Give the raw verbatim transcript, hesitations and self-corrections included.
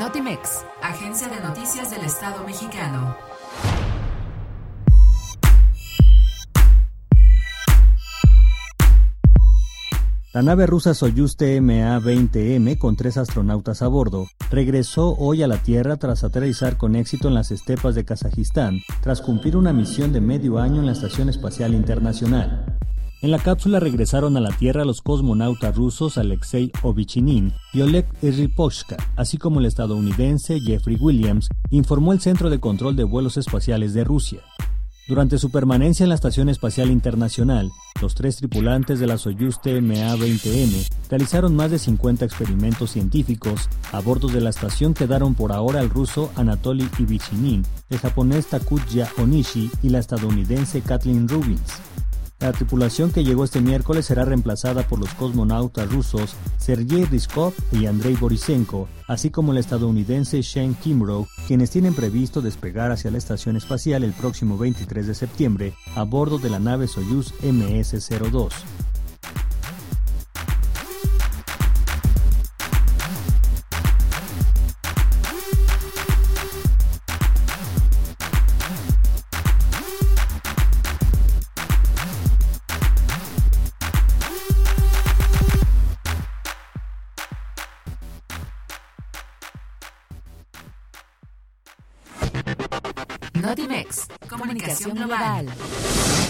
Notimex, Agencia de Noticias del Estado Mexicano. La nave rusa Soyuz T M A veinte M, con tres astronautas a bordo, regresó hoy a la Tierra tras aterrizar con éxito en las estepas de Kazajistán, tras cumplir una misión de medio año en la Estación Espacial Internacional. En la cápsula regresaron a la Tierra los cosmonautas rusos Alexei Ovechinin y Oleg Ryzhkovsky, así como el estadounidense Jeffrey Williams, informó el Centro de Control de Vuelos Espaciales de Rusia. Durante su permanencia en la Estación Espacial Internacional, los tres tripulantes de la Soyuz T M A veinte M realizaron más de cincuenta experimentos científicos. A bordo de la estación quedaron por ahora el ruso Anatoly Ovechinin, el japonés Takuya Onishi y la estadounidense Kathleen Rubins. La tripulación que llegó este miércoles será reemplazada por los cosmonautas rusos Sergei Ryzhkov y Andrei Borisenko, así como el estadounidense Shane Kimbrough, quienes tienen previsto despegar hacia la estación espacial el próximo veintitrés de septiembre a bordo de la nave Soyuz M S cero dos. Notimex, Comunicación Global.